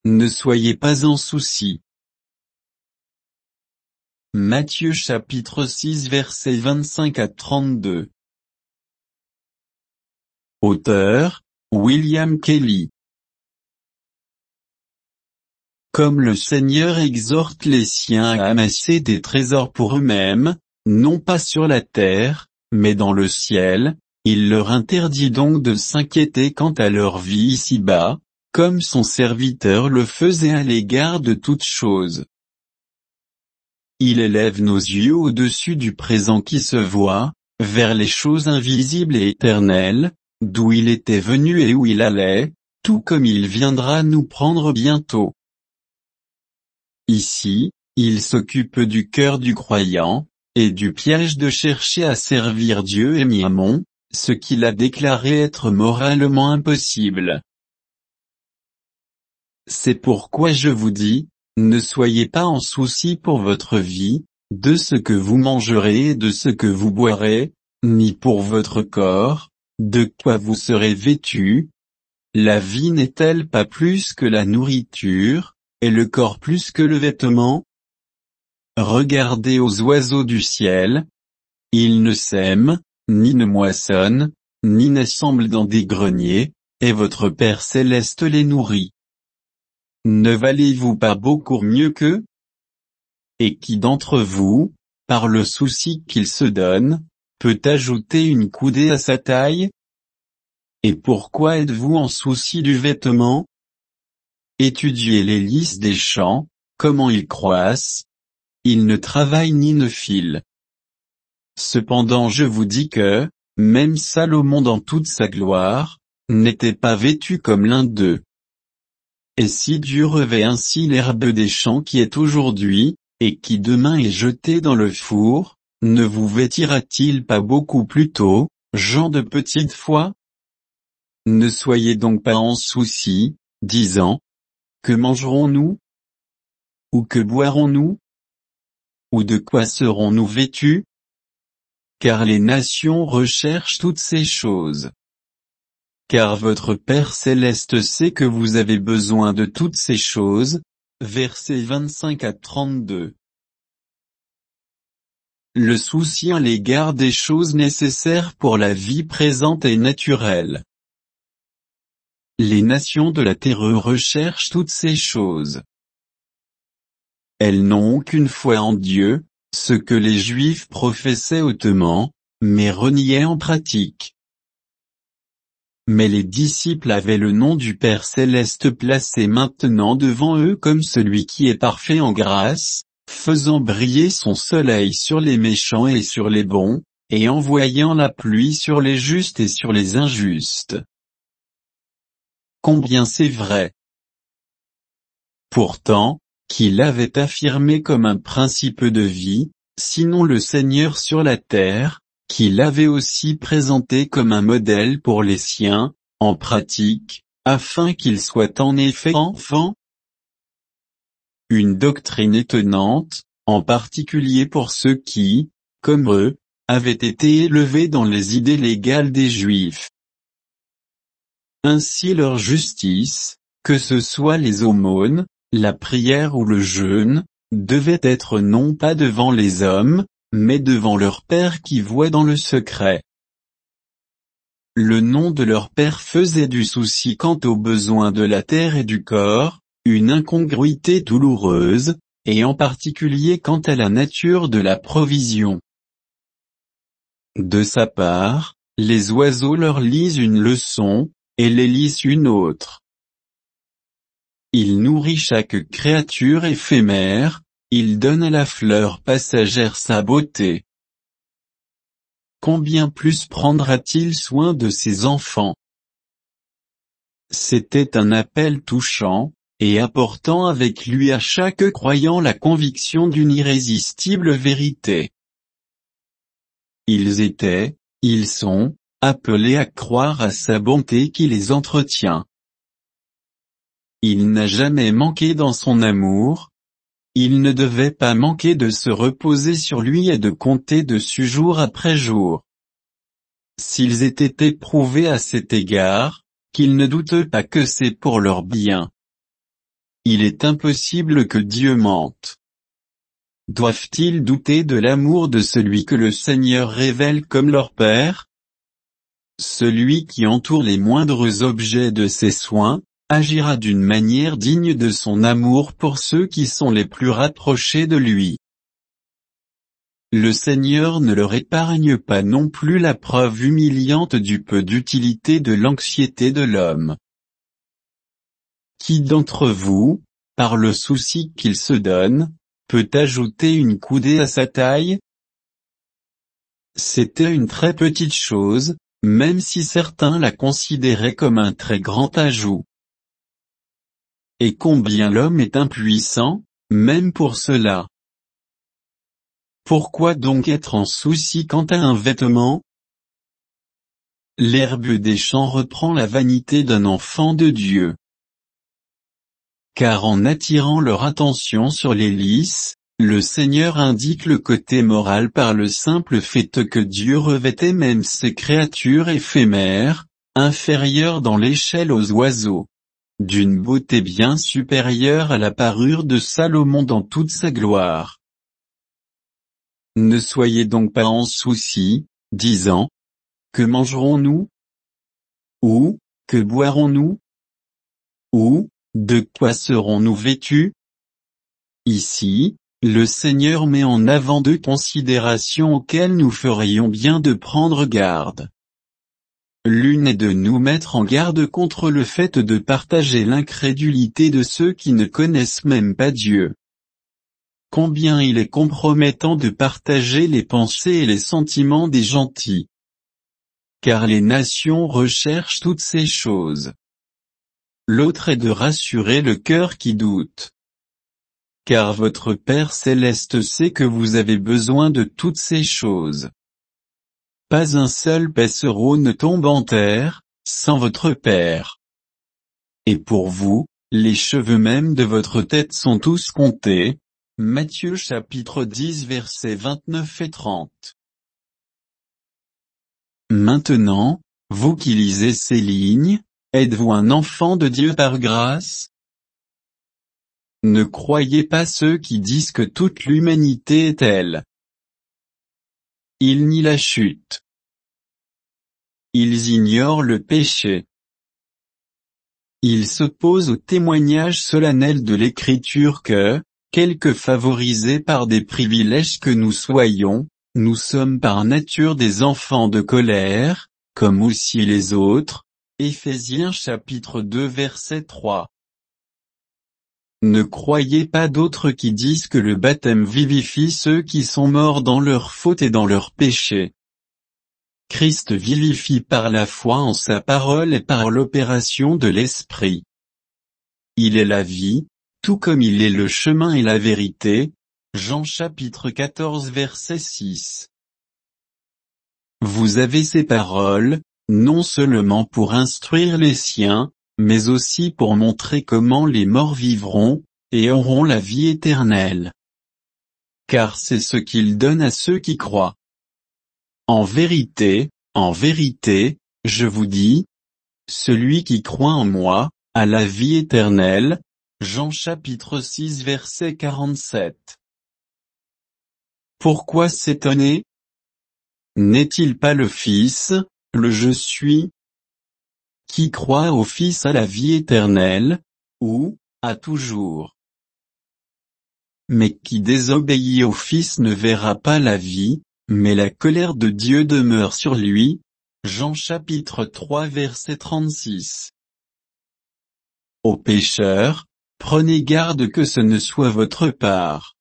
ne soyez pas en souci. Matthieu chapitre 6 versets 25 à 32. Auteur, William Kelly. Comme le Seigneur exhorte les siens à amasser des trésors pour eux-mêmes, non pas sur la terre, mais dans le ciel, il leur interdit donc de s'inquiéter quant à leur vie ici-bas, comme son serviteur le faisait à l'égard de toutes choses. Il élève nos yeux au-dessus du présent qui se voit, vers les choses invisibles et éternelles, d'où il était venu et où il allait, tout comme il viendra nous prendre bientôt. Ici, il s'occupe du cœur du croyant, et du piège de chercher à servir Dieu et Mammon, ce qu'il a déclaré être moralement impossible. C'est pourquoi je vous dis, ne soyez pas en souci pour votre vie, de ce que vous mangerez et de ce que vous boirez, ni pour votre corps, de quoi vous serez vêtus. La vie n'est-elle pas plus que la nourriture, et le corps plus que le vêtement? Regardez aux oiseaux du ciel. Ils ne sèment, ni ne moissonnent, ni n'assemblent dans des greniers, et votre Père céleste les nourrit. Ne valez-vous pas beaucoup mieux qu'eux? Et qui d'entre vous, par le souci qu'il se donne, peut ajouter une coudée à sa taille? Et pourquoi êtes-vous en souci du vêtement? Étudiez les lys des champs, comment ils croissent. Ils ne travaillent ni ne filent. Cependant je vous dis que, même Salomon dans toute sa gloire, n'était pas vêtu comme l'un d'eux. Et si Dieu revêt ainsi l'herbe des champs qui est aujourd'hui, et qui demain est jetée dans le four, ne vous vêtira-t-il pas beaucoup plus tôt, gens de petite foi? Ne soyez donc pas en souci, disant, que mangerons-nous? Ou que boirons-nous? Ou de quoi serons-nous vêtus? Car les nations recherchent toutes ces choses. Car votre Père céleste sait que vous avez besoin de toutes ces choses. Versets 25 à 32. Le souci à l'égard des choses nécessaires pour la vie présente et naturelle. Les nations de la terre recherchent toutes ces choses. Elles n'ont aucune foi en Dieu, ce que les Juifs professaient hautement, mais reniaient en pratique. Mais les disciples avaient le nom du Père céleste placé maintenant devant eux comme celui qui est parfait en grâce, faisant briller son soleil sur les méchants et sur les bons, et envoyant la pluie sur les justes et sur les injustes. Combien c'est vrai! Pourtant, qu'il avait affirmé comme un principe de vie, sinon le Seigneur sur la terre, qu'il avait aussi présenté comme un modèle pour les siens, en pratique, afin qu'ils soient en effet enfants? Une doctrine étonnante, en particulier pour ceux qui, comme eux, avaient été élevés dans les idées légales des Juifs. Ainsi leur justice, que ce soit les aumônes, la prière ou le jeûne, devait être non pas devant les hommes, mais devant leur Père qui voit dans le secret. Le nom de leur Père faisait du souci quant aux besoins de la terre et du corps, une incongruité douloureuse, et en particulier quant à la nature de la provision. De sa part, les oiseaux leur lisent une leçon, et les lys une autre. Il nourrit chaque créature éphémère, il donne à la fleur passagère sa beauté. Combien plus prendra-t-il soin de ses enfants? C'était un appel touchant, et apportant avec lui à chaque croyant la conviction d'une irrésistible vérité. Ils étaient, ils sont, appelés à croire à sa bonté qui les entretient. Il n'a jamais manqué dans son amour. Il ne devait pas manquer de se reposer sur lui et de compter dessus jour après jour. S'ils étaient éprouvés à cet égard, qu'ils ne doutent pas que c'est pour leur bien. Il est impossible que Dieu mente. Doivent-ils douter de l'amour de celui que le Seigneur révèle comme leur Père? Celui qui entoure les moindres objets de ses soins, agira d'une manière digne de son amour pour ceux qui sont les plus rapprochés de lui. Le Seigneur ne leur épargne pas non plus la preuve humiliante du peu d'utilité de l'anxiété de l'homme. Qui d'entre vous, par le souci qu'il se donne, peut ajouter une coudée à sa taille? C'était une très petite chose, même si certains la considéraient comme un très grand ajout. Et combien l'homme est impuissant, même pour cela. Pourquoi donc être en souci quant à un vêtement? L'herbe des champs reprend la vanité d'un enfant de Dieu. Car en attirant leur attention sur les lys, le Seigneur indique le côté moral par le simple fait que Dieu revêtait même ces créatures éphémères, inférieures dans l'échelle aux oiseaux, d'une beauté bien supérieure à la parure de Salomon dans toute sa gloire. Ne soyez donc pas en souci, disant, que mangerons-nous? Ou, que boirons-nous? Ou, de quoi serons-nous vêtus? Ici, le Seigneur met en avant deux considérations auxquelles nous ferions bien de prendre garde. L'une est de nous mettre en garde contre le fait de partager l'incrédulité de ceux qui ne connaissent même pas Dieu. Combien il est compromettant de partager les pensées et les sentiments des gentils. Car les nations recherchent toutes ces choses. L'autre est de rassurer le cœur qui doute. Car votre Père céleste sait que vous avez besoin de toutes ces choses. Pas un seul passereau ne tombe en terre, sans votre Père. Et pour vous, les cheveux même de votre tête sont tous comptés. Matthieu chapitre 10 versets 29 et 30. Maintenant, vous qui lisez ces lignes, êtes-vous un enfant de Dieu par grâce? Ne croyez pas ceux qui disent que toute l'humanité est telle. Ils nient la chute. Ils ignorent le péché. Ils s'opposent au témoignage solennel de l'Écriture que, quelque favorisés par des privilèges que nous soyons, nous sommes par nature des enfants de colère, comme aussi les autres. Éphésiens chapitre 2 verset 3. Ne croyez pas d'autres qui disent que le baptême vivifie ceux qui sont morts dans leurs fautes et dans leurs péchés. Christ vivifie par la foi en sa parole et par l'opération de l'Esprit. Il est la vie, tout comme il est le chemin et la vérité. Jean chapitre 14 verset 6. Vous avez ces paroles, non seulement pour instruire les siens, mais aussi pour montrer comment les morts vivront, et auront la vie éternelle. Car c'est ce qu'il donne à ceux qui croient. En vérité, je vous dis, celui qui croit en moi, a la vie éternelle. Jean chapitre 6 verset 47. Pourquoi s'étonner? N'est-il pas le Fils, le Je suis? Qui croit au Fils a la vie éternelle, ou, à toujours. Mais qui désobéit au Fils ne verra pas la vie, mais la colère de Dieu demeure sur lui. Jean chapitre 3 verset 36. Ô pécheurs, prenez garde que ce ne soit votre part.